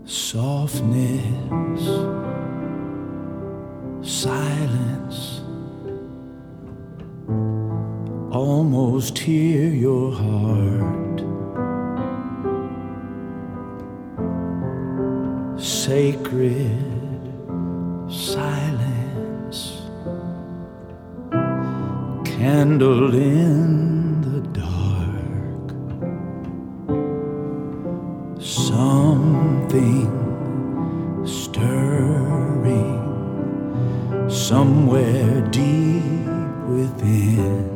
softness, silence. Almost hear your heart. Sacred silence. Candle in the dark. Something stirring somewhere deep within.